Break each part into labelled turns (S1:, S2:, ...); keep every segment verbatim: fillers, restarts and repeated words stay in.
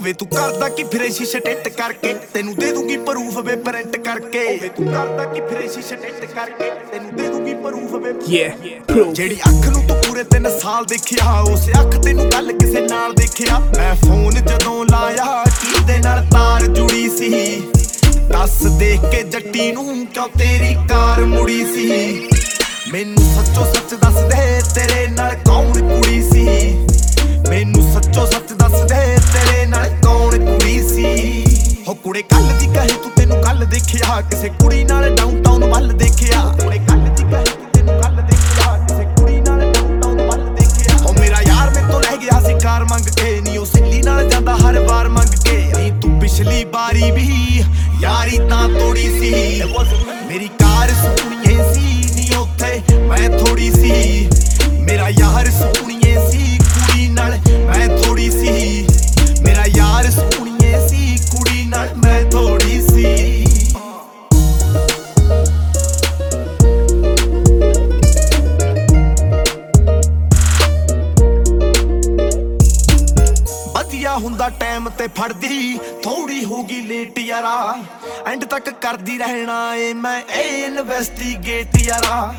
S1: ਵੇ ਤੂੰ ਕਰਦਾ ਕੀ ਫਿਰੇ ਸ਼ੀਸ਼ੇ ਟਿੱਟ ਕਰਕੇ ਤੈਨੂੰ ਦੇ ਦੂੰਗੀ ਪ੍ਰੂਫ ਵੇ ਪ੍ਰਿੰਟ ਕਰਕੇ ਵੇ ਤੂੰ ਕਰਦਾ ਕੀ ਫਿਰੇ ਸ਼ੀਸ਼ੇ ਟਿੱਟ ਕਰਕੇ ਤੈਨੂੰ ਦੇ ਦੂੰਗੀ ਪ੍ਰੂਫ ਵੇ ਜਿਹੜੀ ਅੱਖ ਨੂੰ ਤੂੰ ਪੂਰੇ ਤਿੰਨ ਸਾਲ ਦੇਖਿਆ ਉਸ ਅੱਖ ਤੈਨੂੰ ਕੱਲ ਕਿਸੇ ਨਾਲ ਦੇਖਿਆ ਮੈਂ ਫੋਨ ਜਦੋਂ ਲਾਇਆ ਕਿਹਦੇ ਨਾਲ ਤਾਰ ਜੁੜੀ ਸੀ ਦੱਸ ਦੇਖ ਕੇ ਜੱਟੀ ਨੂੰ ਕਿਉਂ ਤੇਰੀ ਕਾਰ ਮੁੜੀ ਸੀ ਮੈਨੂੰ ਸੱਚੋ ਸੱਚ ਦੱਸ ਦੇ ਤੇਰੇ ਨਾਲ ਕੌਣ ਕੁੜੀ ਸੀ ਮੈਨੂੰ ਸੱਚੋ ਸੱਚ ਦੱਸ ਦੇ ਤੇਰੇ ਨਾਲ ਕੌਣ ਕੁੜੀ ਸੀ ਹੋ ਕੁੜੇ ਕੱਲ ਦੀ ਕਹੇ ਤੂੰ ਤੈਨੂੰ ਕੱਲ ਦੇਖਿਆ ਕਿਸੇ ਕੁੜੀ ਨਾਲ ਡਾਊਨਟਾਊਨ ਵੱਲ ਦੇਖਿਆ ਕੁੜੇ ਕੱਲ ਦੀ ਕਹੇ ਤੂੰ ਤੈਨੂੰ ਕੱਲ ਦੇਖਿਆ ਕਿਸੇ ਕੁੜੀ ਨਾਲ ਡਾਊਨਟਾਊਨ ਵੱਲ ਦੇਖਿਆ ਹੋ ਮੇਰਾ ਯਾਰ ਮੇਰੇ ਤੋਂ ਲੈ ਗਿਆ ਸੀ ਕਾਰ ਮੰਗ ਕੇ ਨੀ ਉਹ ਸਿੱਲੀ ਨਾਲ ਜਾਂਦਾ ਹਰ ਵਾਰ ਮੰਗ ਕੇ ਨੀ ਤੂੰ ਪਿਛਲੀ ਵਾਰੀ ਵੀ ਯਾਰੀ ਤਾਂ ਤੋੜੀ ਸੀ ਮੇਰੀ ਕਾਰ ਸੋਹਣੀਏ ਸੀ ਨੀ ਉੱਥੇ ਮੈਂ ਥੋੜੀ ਸੀ ਮੇਰਾ ਯਾਰ ਸੋਹਣੀਏ ਸੀ ਕੁੜੀ ਨਾਲ ਮੈਂ ਥੋੜੀ ਸੀ ਮੇਰਾ ਯਾਰ ਸੋਹਣੀਏ ਸੀ ਕੁੜੀ ਨਾਲ ਮੈਂ ਥੋੜੀ ਸੀ ਵਧੀਆ ਹੁੰਦਾ ਟਾਈਮ ਤੇ ਫੜਦੀ ਥੋੜੀ ਹੋਗੀ ਲੇਟ ਯਾਰਾ ਐਂਡ ਤੱਕ ਕਰਦੀ ਰਹਿਣਾ ਏ ਮੈਂ ਇਹ ਇਨਵੈਸਟੀਗੇਟ ਯਾਰਾ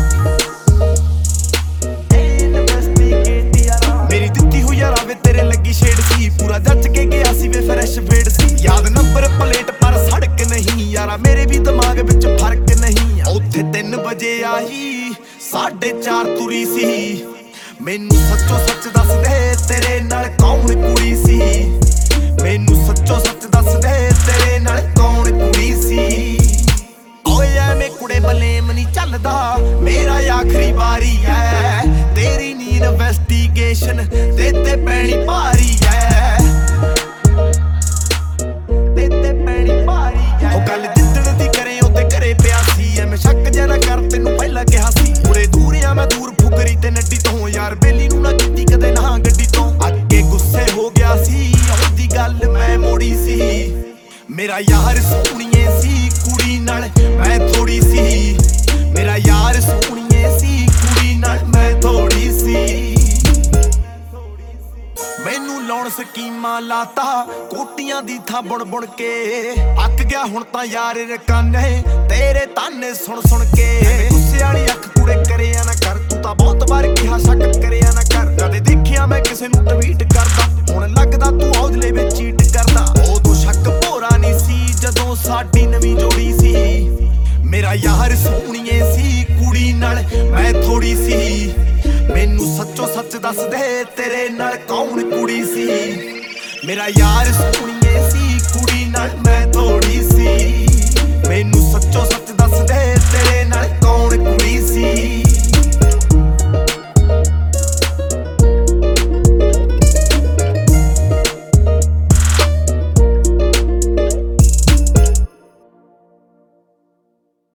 S1: ਮੇਰੀ ਦਿੱਤੀ ਹੋਈ ਯਾਰਾ ਵੇ ਤੇਰੇ ਲੱਗੀ ਸ਼ੇਡ ਸੀ ਪੂਰਾ ਜੱਜ ਕੇ ਗਿਆ ਸੀ ਵੇ ਫਰੈਸ਼ ਫੇਡ ਸੀ ਯਾਦ ਨੰਬਰ ਪਲੇਟ ਪਰ ਸੜਕ ਨਹੀਂ ਯਾਰਾ ਮੇਰੇ ਵੀ ਦਿਮਾਗ ਵਿੱਚ ਫਰਕ ਨਹੀਂ ਉੱਥੇ ਤਿੰਨ ਵਜੇ ਆਈ ਸਾਢੇ ਚਾਰ ਤੁਰੀ ਸੀ ਮੈਨੂੰ ਸੱਚੋ ਸੱਚ ਦੱਸ ਦੇ ਤੇਰੇ ਨਾਲ ਕੌਣ ਕੁੜੀ ਸੀ ਮੈਨੂੰ ਸੱਚੋ ਸੱਚ ਦੱਸ ਦੇ ਤੇਰੇ ਨਾਲ ਕੌਣ ਕੁੜੀ ਸੀ ਓਏ ਐਵੇਂ ਕੁੜੇ ਬਲੇਮ ਨਹੀਂ ਚੱਲਦਾ ਮੇਰਾ ਆਖਰੀ ਵਾਰੀ ਐ ਤੇਰੀ ਨੀ ਇਨਵੈਸਟੀਗੇਸ਼ਨ ਤੇ ਤੇ ਪੈਣੀ ਭਾਰੀ ਐ ਤੇ ਤੇ ਪੈਣੀ ਭਾਰੀ ਐ ਉਹ ਗੱਲ ਜਿੱਦਣ ਦੀ ਕਰੇ ਉਹਦੇ ਘਰੇ ਪਿਆ ਸੀ ਐ ਮੈਂ ਸ਼ੱਕ ਜਿਹਾ ਨਾ ਕਰ ਤੈਨੂੰ ਪਹਿਲਾਂ ਕਿਹਾ ਸੀ ਪੂਰੇ ਦੂਰ ਆ ਮੈਂ ਦੂਰ ਫੁਕਰੀ ਤੇ ਨੱਡੀ ਤੋਂ ਯਾਰ ਬੇਲੀ ਨੂੰ ਨਾ ਕੀਤੀ ਕਦੇ ਨਾ ਗੱਡੀ ਤੋਂ ਅੱਗੇ ਗੁੱਸੇ ਹੋ ਗਿਆ ਸੀ ਉਹਦੀ ਗੱਲ ਮੈਂ ਮੋੜੀ ਸੀ ਮੇਰਾ ਯਾਰ ਸੋਹਣੀਏ ਸੀ ਕੁੜੀ ਨਾਲ ਮੈਂ ਥੋੜੀ ਸੀ ਮੇਰਾ ਯਾਰ ਸੋਹਣੀਏ ਸੀ ਕੁੜੀ ਨਾਲ ਮੈਂ ਥੋੜੀ ਸੀ ਮੈਨੂੰ ਲਾਉਣ ਸਕੀਮਾਂ ਲਾਤਾ ਕੋਟੀਆਂ ਦੀ ਥਾਂ ਬੁਣ ਬੁਣ ਕੇ ਅੱਕ ਗਿਆ ਹੁਣ ਤਾਂ ਯਾਰ ਰਕਾਨੇ ਤੇਰੇ ਤਾਨੇ ਸੁਣ ਸੁਣ ਕੇ ਗੁੱਸੇ ਵਾਲੀ ਅੱਖ ਕੁੜੇ ਕਰਿਆ ਨਾ ਕਰ ਤੂੰ ਤਾਂ ਬਹੁਤ ਵਾਰ ਕਿਹਾ ਸ਼ੱਕ ਕਰਿਆ ਨਾ ਕਰ ਕਦੇ ਦੇਖਿਆ ਮੈਂ ਕਿਸੇ ਨੂੰ ਟਵੀਟ ਕਰਦਾ ਹੁਣ ਲੱਗਦਾ ਤੂੰ ਔਜਲੇ ਵਿੱਚ ਚੀਟ ਕਰਦਾ ਉਦੋਂ ਸ਼ੱਕ ਭੋਰਾ ਨਹੀਂ ਸੀ ਜਦੋਂ ਸਾਡੀ ਨਵੀਂ ਜੋੜੀ ਸੀ ਮੇਰਾ ਯਾਰ ਸੋਹਣੀਏ ਸੀ ਕੁੜੀ ਨਾਲ ਮੈਂ ਥੋੜੀ ਸੀ ਮੈਨੂੰ ਸੱਚੋ ਸੱਚ ਦੱਸ ਦੇ ਤੇਰੇ ਨਾਲ ਕੌਣ ਕੁੜੀ ਸੀ ਮੇਰਾ ਯਾਰ ਸੋਹਣੀਏ ਸੀ ਕੁੜੀ ਨਾਲ ਮੈਂ ਥੋੜੀ ਸੀ